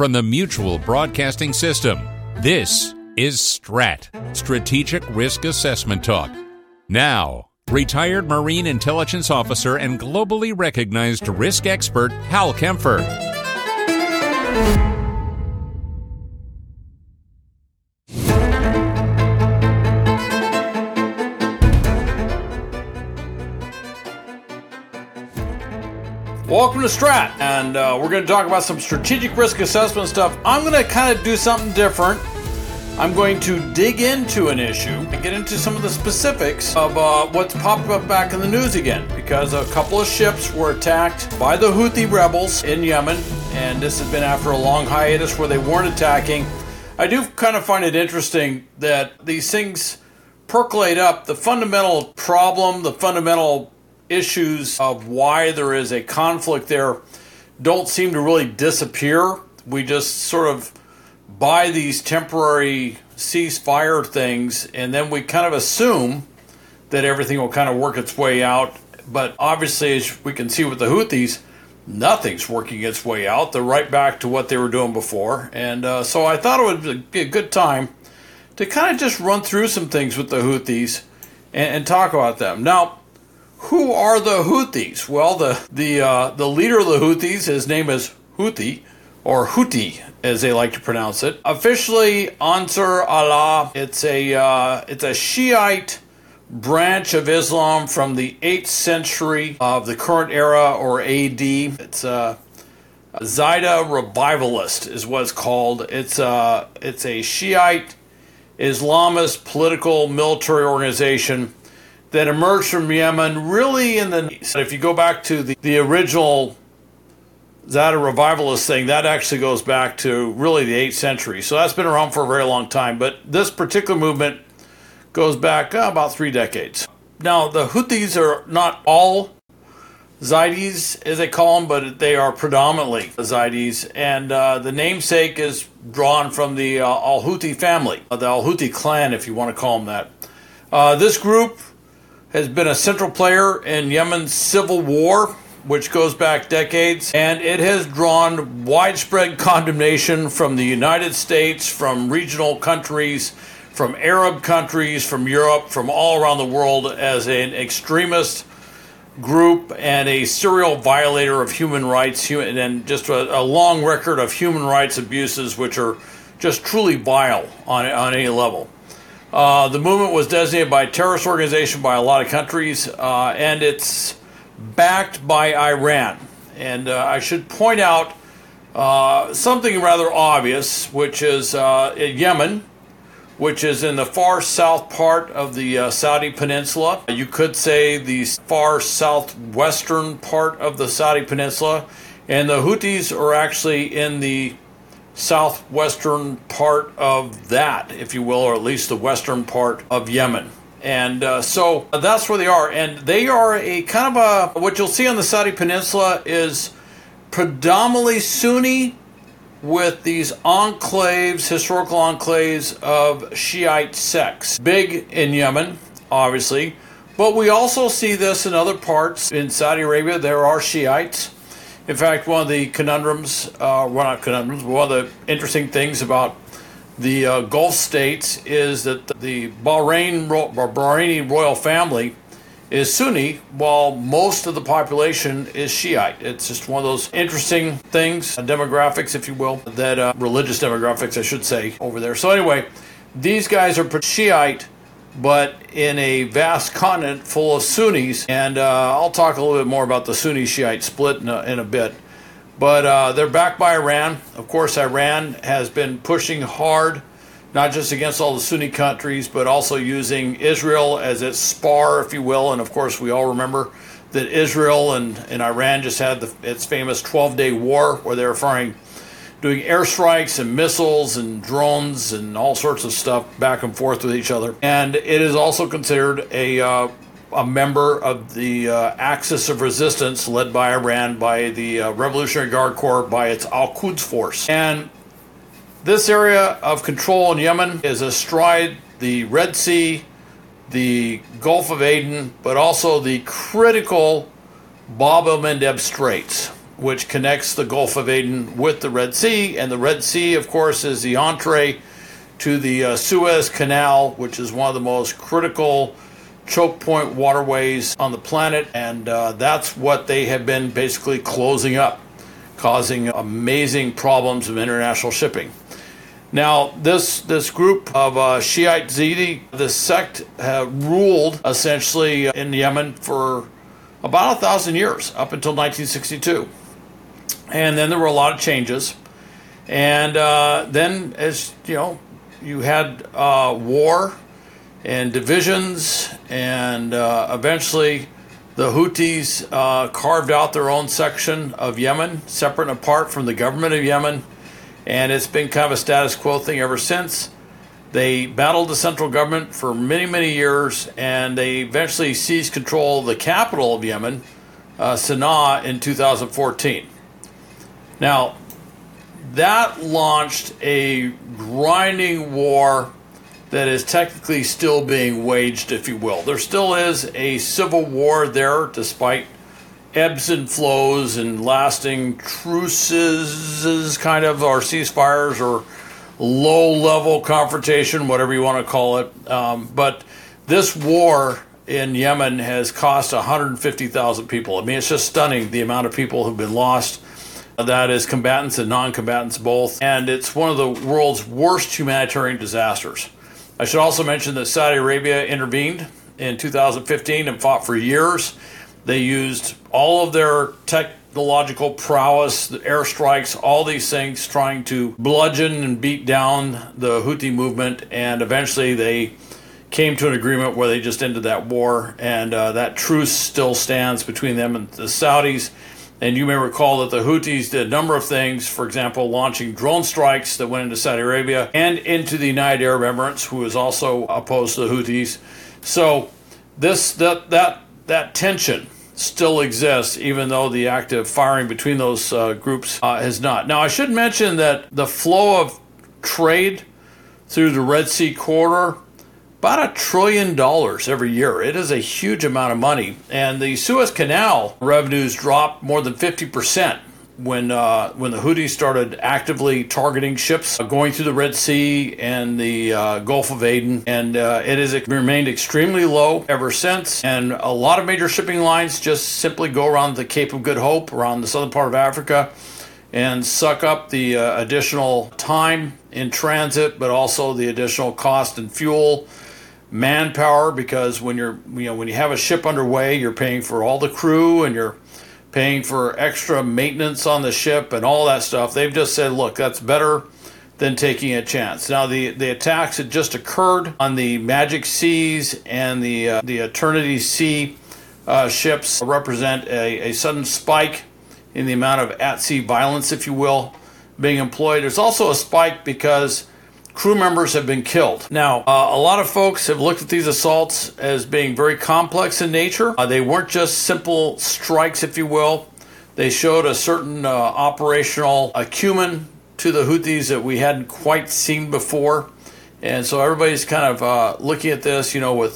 from the Mutual Broadcasting System. This is STRAT, Strategic Risk Assessment Talk. Now, retired Marine Intelligence Officer and globally recognized risk expert Hal Kempfer. Welcome to Strat, and we're going to talk about some strategic risk assessment stuff. I'm going to kind of do something different. I'm going to dig into an issue and get into some of the specifics of what's popped up back in the news again, because a couple of ships were attacked by the Houthi rebels in Yemen, and this has been after a long hiatus where they weren't attacking. I do kind of find it interesting that these things percolate up. The fundamental problem, the fundamental issues of why there is a conflict there don't seem to really disappear. We just sort of buy these temporary ceasefire things, and then we kind of assume that everything will kind of work its way out. But obviously, as we can see with the Houthis, nothing's working its way out. They're right back to what they were doing before. And so I thought it would be a good time to kind of just run through some things with the Houthis and talk about them. Now, who are the Houthis? Well, the leader of the Houthis, his name is Houthi, or Houthi, as they like to pronounce it. Officially, Ansar Allah. It's a Shiite branch of Islam from the 8th century of the current era, or AD. It's a Zaida revivalist, is what it's called. It's a Shiite Islamist political military organization that emerged from Yemen really in the... If you go back to the original Zaida revivalist thing, that actually goes back to really the 8th century. So that's been around for a very long time. But this particular movement goes back about 3 decades. Now, the Houthis are not all Zaidis, as they call them, but they are predominantly Zaidis. And the namesake is drawn from the al-Houthi family, the al-Houthi clan, if you want to call them that. This group has been a central player in Yemen's civil war, which goes back decades, and it has drawn widespread condemnation from the United States, from regional countries, from Arab countries, from Europe, from all around the world as an extremist group and a serial violator of human rights, and just a long record of human rights abuses, which are just truly vile on any level. The movement was designated by a terrorist organization by a lot of countries, and it's backed by Iran. And I should point out something rather obvious, which is Yemen, which is in the far south part of the Saudi Peninsula. You could say the far southwestern part of the Saudi Peninsula. And the Houthis are actually in the southwestern part of that, if you will, or at least the western part of Yemen. And so that's where they are. And they are a kind of what you'll see on the Saudi Peninsula is predominantly Sunni with these enclaves, historical enclaves of Shiite sects. Big in Yemen, obviously. But we also see this in other parts. In Saudi Arabia, there are Shiites. In fact, one of the conundrums, one of the interesting things about the Gulf states is that the Bahraini royal family is Sunni, while most of the population is Shiite. It's just one of those interesting things, demographics, if you will, that religious demographics, I should say, over there. So anyway, these guys are Shiite, but in a vast continent full of Sunnis, and I'll talk a little bit more about the Sunni-Shiite split in a bit. But they're backed by Iran. Of course, Iran has been pushing hard, not just against all the Sunni countries, but also using Israel as its spar, if you will. And of course, we all remember that Israel and Iran just had its famous 12-day war where they were doing airstrikes and missiles and drones and all sorts of stuff back and forth with each other. And it is also considered a member of the Axis of Resistance led by Iran, by the Revolutionary Guard Corps, by its Al-Quds force. And this area of control in Yemen is astride the Red Sea, the Gulf of Aden, but also the critical Bab el-Mandeb Straits, which connects the Gulf of Aden with the Red Sea. And the Red Sea, of course, is the entree to the Suez Canal, which is one of the most critical choke point waterways on the planet. And that's what they have been basically closing up, causing amazing problems of international shipping. Now, this group of Shiite Zaidi, this sect, ruled essentially in Yemen for about 1,000 years, up until 1962. And then there were a lot of changes. And then, as you know, you had war and divisions, and eventually the Houthis carved out their own section of Yemen, separate and apart from the government of Yemen. And it's been kind of a status quo thing ever since. They battled the central government for many, many years, and they eventually seized control of the capital of Yemen, Sana'a, in 2014. Now, that launched a grinding war that is technically still being waged, if you will. There still is a civil war there, despite ebbs and flows and lasting truces, kind of, or ceasefires, or low-level confrontation, whatever you want to call it. But this war in Yemen has cost 150,000 people. I mean, it's just stunning the amount of people who've been lost. That is combatants and non-combatants both. And it's one of the world's worst humanitarian disasters. I should also mention that Saudi Arabia intervened in 2015 and fought for years. They used all of their technological prowess, the airstrikes, all these things, trying to bludgeon and beat down the Houthi movement. And eventually they came to an agreement where they just ended that war. And that truce still stands between them and the Saudis. And you may recall that the Houthis did a number of things, for example, launching drone strikes that went into Saudi Arabia and into the United Arab Emirates, who is also opposed to the Houthis. So that tension still exists, even though the active firing between those groups has not. Now, I should mention that the flow of trade through the Red Sea corridor, about $1 trillion every year. It is a huge amount of money. And the Suez Canal revenues dropped more than 50% when the Houthis started actively targeting ships going through the Red Sea and the Gulf of Aden. And it has remained extremely low ever since. And a lot of major shipping lines just simply go around the Cape of Good Hope, around the southern part of Africa, and suck up the additional time in transit, but also the additional cost and fuel, manpower, because when you have a ship underway, you're paying for all the crew and you're paying for extra maintenance on the ship and all that stuff. They've just said, look, that's better than taking a chance. Now, the attacks had just occurred on the Magic Seas and the Eternity Sea ships represent a sudden spike in the amount of at-sea violence, if you will, being employed. There's also a spike because crew members have been killed. Now, a lot of folks have looked at these assaults as being very complex in nature. They weren't just simple strikes, if you will. They showed a certain operational acumen to the Houthis that we hadn't quite seen before. And so everybody's kind of looking at this,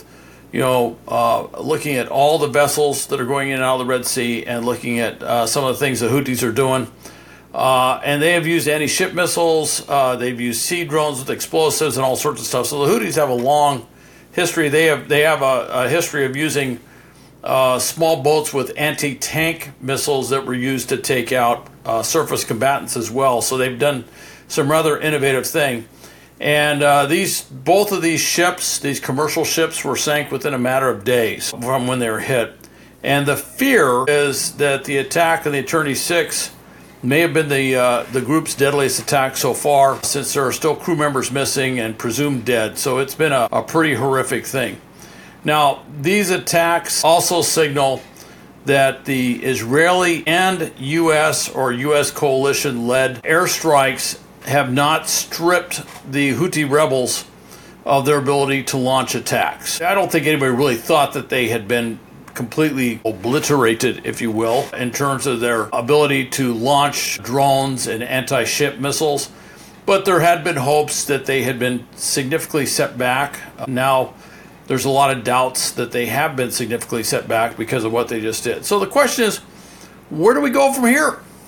looking at all the vessels that are going in and out of the Red Sea and looking at some of the things the Houthis are doing. And they have used anti-ship missiles. They've used sea drones with explosives and all sorts of stuff. So the Houthis have a long history. They have a history of using small boats with anti-tank missiles that were used to take out surface combatants as well. So they've done some rather innovative thing. And both of these ships, these commercial ships, were sank within a matter of days from when they were hit. And the fear is that the attack on the Eternity 6 may have been the group's deadliest attack so far, since there are still crew members missing and presumed dead. So it's been a pretty horrific thing. Now, these attacks also signal that the Israeli and U.S. or U.S. coalition-led airstrikes have not stripped the Houthi rebels of their ability to launch attacks. I don't think anybody really thought that they had been completely obliterated, if you will, in terms of their ability to launch drones and anti-ship missiles. But there had been hopes that they had been significantly set back. Now, there's a lot of doubts that they have been significantly set back because of what they just did. So the question is, where do we go from here?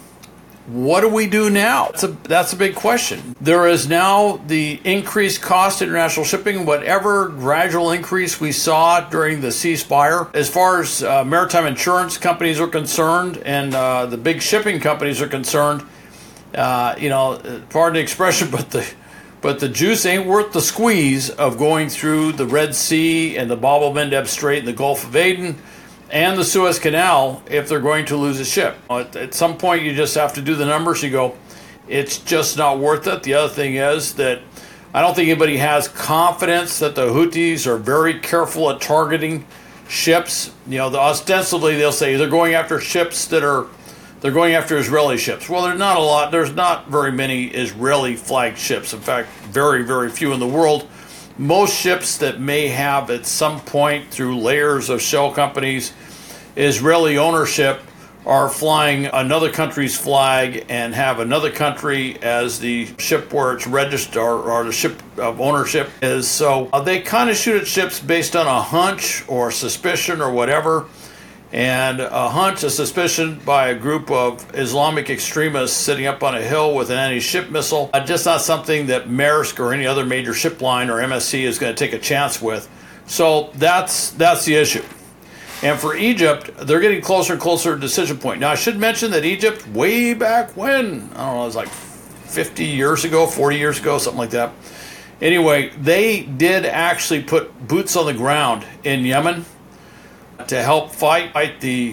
What do we do now? That's a big question. There is now the increased cost of international shipping, whatever gradual increase we saw during the ceasefire. As far as maritime insurance companies are concerned and the big shipping companies are concerned, pardon the expression, but the juice ain't worth the squeeze of going through the Red Sea and the Bab el-Mandeb Strait and the Gulf of Aden and the Suez Canal if they're going to lose a ship. At some point, you just have to do the numbers. You go, it's just not worth it. The other thing is that I don't think anybody has confidence that the Houthis are very careful at targeting ships. Ostensibly they'll say they're going after ships they're going after Israeli ships. Well, there's not very many Israeli flagged ships. In fact, very, very few in the world. Most ships that may have at some point through layers of shell companies Israeli ownership are flying another country's flag and have another country as the ship where it's registered or the ship of ownership is. So they kind of shoot at ships based on a hunch or suspicion or whatever. And a hunch, a suspicion by a group of Islamic extremists sitting up on a hill with an anti-ship missile, just not something that Maersk or any other major ship line or MSC is going to take a chance with. So that's the issue. And for Egypt, they're getting closer and closer to decision point. Now, I should mention that Egypt, way back when, I don't know, it was like 50 years ago, 40 years ago, something like that. Anyway, they did actually put boots on the ground in Yemen to help fight the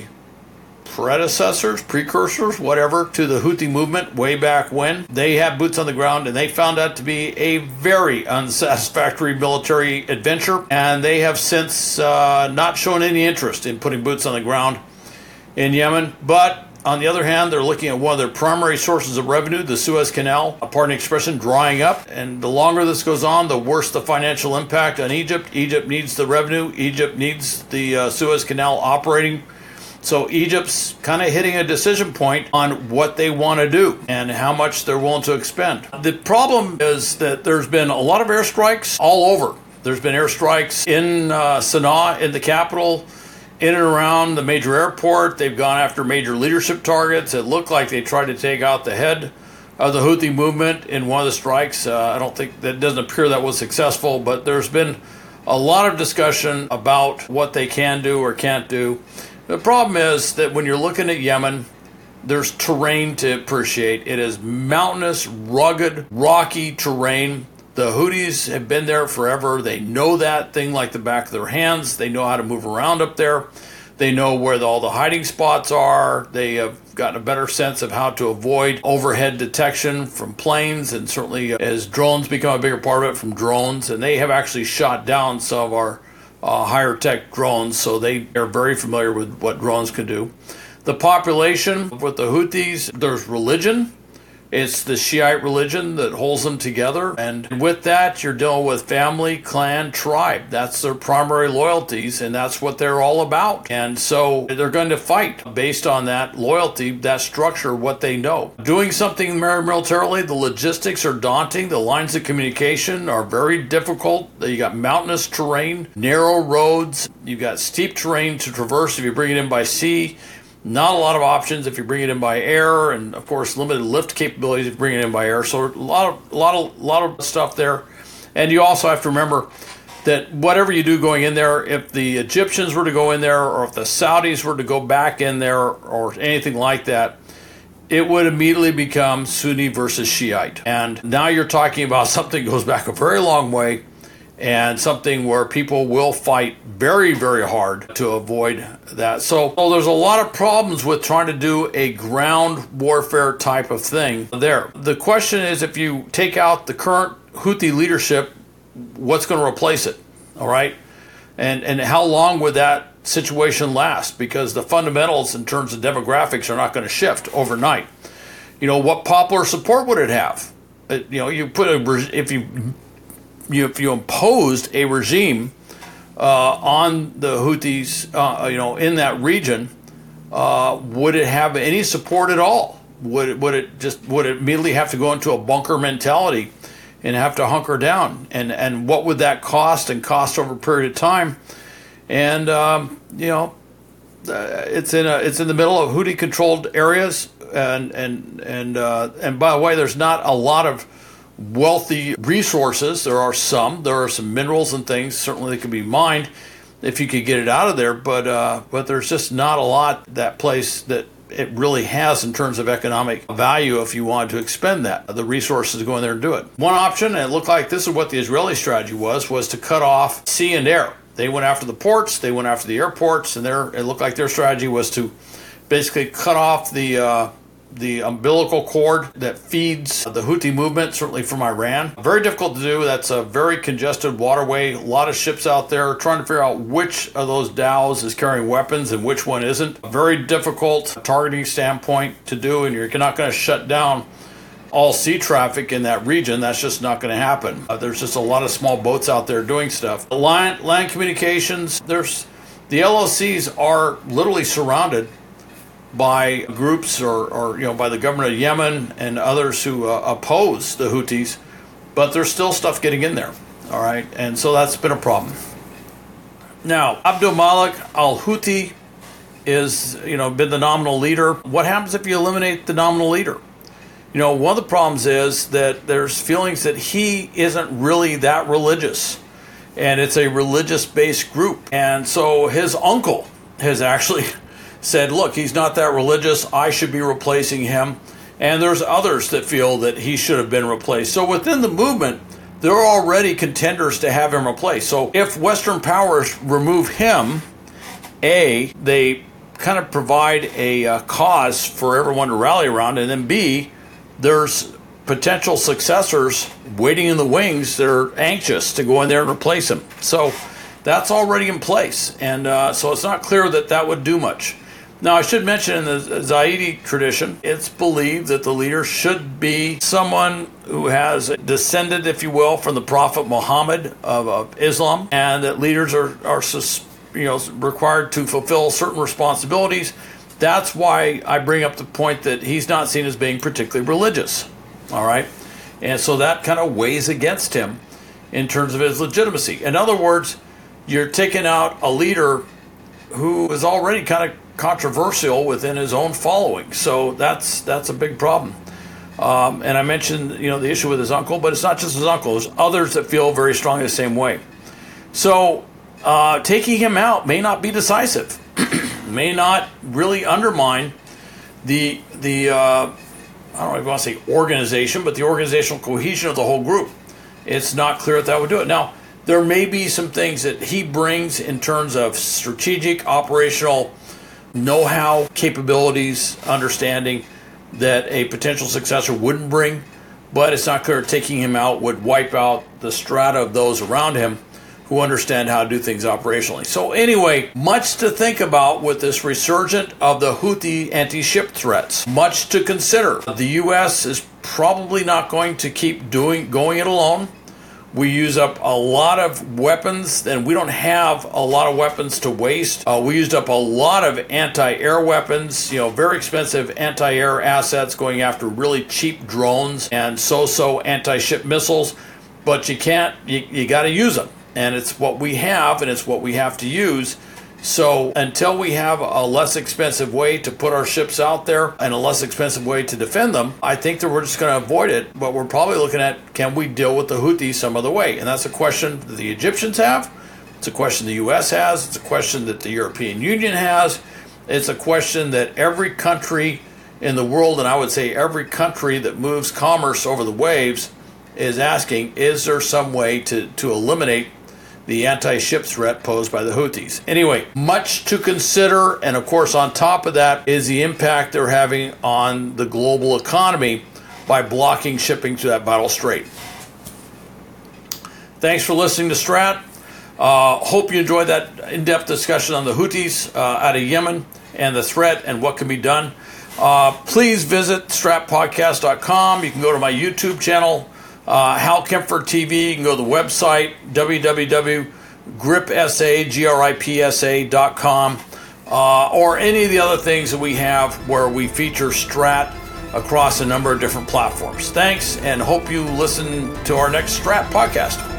precursors, whatever, to the Houthi movement way back when. They had boots on the ground, and they found that to be a very unsatisfactory military adventure, and they have since not shown any interest in putting boots on the ground in Yemen. But on the other hand, they're looking at one of their primary sources of revenue, the Suez Canal, pardon the expression, drying up. And the longer this goes on, the worse the financial impact on Egypt. Egypt needs the revenue. Egypt needs the Suez Canal operating. So Egypt's kind of hitting a decision point on what they want to do and how much they're willing to expend. The problem is that there's been a lot of airstrikes all over. There's been airstrikes in Sana'a, in the capital, in and around the major airport. They've gone after major leadership targets. It looked like they tried to take out the head of the Houthi movement in one of the strikes. I don't think that doesn't appear that was successful, but there's been a lot of discussion about what they can do or can't do. The problem is that when you're looking at Yemen, there's terrain to appreciate. It is mountainous, rugged, rocky terrain. The Houthis have been there forever. They know that thing like the back of their hands. They know how to move around up there. They know where all the hiding spots are. They have gotten a better sense of how to avoid overhead detection from planes, and certainly as drones become a bigger part of it, from drones. And they have actually shot down some of our higher tech drones, so they are very familiar with what drones can do. The population with the Houthis, there's religion. It's the Shiite religion that holds them together. And with that, you're dealing with family, clan, tribe. That's their primary loyalties, and that's what they're all about. And so they're going to fight based on that loyalty, that structure, what they know. Doing something militarily, the logistics are daunting. The lines of communication are very difficult. You got mountainous terrain, narrow roads. You've got steep terrain to traverse if you bring it in by sea. Not a lot of options if you bring it in by air, and of course limited lift capabilities if you bring it in by air. So a lot of stuff there. And you also have to remember that whatever you do going in there, if the Egyptians were to go in there, or if the Saudis were to go back in there, or anything like that, it would immediately become Sunni versus Shiite. And now you're talking about something that goes back a very long way, and something where people will fight very, very hard to avoid that. So there's a lot of problems with trying to do a ground warfare type of thing there. The question is, if you take out the current Houthi leadership, what's going to replace it? All right? And how long would that situation last? Because the fundamentals in terms of demographics are not going to shift overnight. What popular support would it have? If you imposed a regime on the Houthis, in that region, would it have any support at all? Would it immediately have to go into a bunker mentality and have to hunker down? And what would that cost over a period of time? And it's in the middle of Houthi controlled areas, and by the way, there's not a lot of wealthy resources. There are some minerals and things certainly that can be mined if you could get it out of there, but there's just not a lot that place that it really has in terms of economic value if you wanted to expend the resources to go in there and do it. One option, and it looked like this is what the Israeli strategy was to cut off sea and air. They went after the ports, they went after the airports, and it looked like their strategy was to basically cut off the umbilical cord that feeds the Houthi movement, certainly from Iran. Very difficult to do. That's a very congested waterway. A lot of ships out there trying to figure out which of those dhows is carrying weapons and which one isn't. A very difficult targeting standpoint to do, and you're not going to shut down all sea traffic in that region. That's just not going to happen. There's just a lot of small boats out there doing stuff. Land communications, the LOCs are literally surrounded by groups or by the government of Yemen and others who oppose the Houthis, but there's still stuff getting in there, all right? And so that's been a problem. Now, Abdul Malik al-Houthi is, been the nominal leader. What happens if you eliminate the nominal leader? One of the problems is that there's feelings that he isn't really that religious, and it's a religious-based group. And so his uncle has actually said, look, he's not that religious, I should be replacing him. And there's others that feel that he should have been replaced. So within the movement, there are already contenders to have him replaced. So if Western powers remove him, A, they kind of provide a cause for everyone to rally around, and then B, there's potential successors waiting in the wings that are anxious to go in there and replace him. So that's already in place. And so it's not clear that would do much. Now, I should mention in the Zaidi tradition, it's believed that the leader should be someone who has descended, if you will, from the Prophet Muhammad of Islam, and that leaders are required to fulfill certain responsibilities. That's why I bring up the point that he's not seen as being particularly religious, all right? And so that kind of weighs against him in terms of his legitimacy. In other words, you're taking out a leader who is already kind of controversial within his own following. So that's a big problem. And I mentioned, the issue with his uncle, but it's not just his uncle. There's others that feel very strongly the same way. So taking him out may not be decisive, may not really undermine the I don't know if I want to say organization, but the organizational cohesion of the whole group. It's not clear that would do it. Now, there may be some things that he brings in terms of strategic, operational know-how, capabilities, understanding that a potential successor wouldn't bring, but it's not clear taking him out would wipe out the strata of those around him who understand how to do things operationally. So anyway, much to think about with this resurgence of the Houthi anti-ship threats. Much to consider. The U.S. is probably not going to keep going it alone. We use up a lot of weapons, and we don't have a lot of weapons to waste. We used up a lot of anti-air weapons, very expensive anti-air assets going after really cheap drones and so-so anti-ship missiles. But you got to use them. And it's what we have, and it's what we have to use. So until we have a less expensive way to put our ships out there and a less expensive way to defend them, I think that we're just going to avoid it. But we're probably looking at, can we deal with the Houthis some other way? And that's a question that the Egyptians have. It's a question the U.S. has. It's a question that the European Union has. It's a question that every country in the world, and I would say every country that moves commerce over the waves, is asking, is there some way to eliminate the anti-ship threat posed by the Houthis? Anyway, much to consider, and of course on top of that is the impact they're having on the global economy by blocking shipping through that vital strait. Thanks for listening to Strat. Hope you enjoyed that in-depth discussion on the Houthis out of Yemen and the threat and what can be done. Please visit stratpodcast.com. You can go to my YouTube channel, Hal Kempfert TV. You can go to the website, www.gripsa.com, or any of the other things that we have where we feature Strat across a number of different platforms. Thanks, and hope you listen to our next Strat podcast.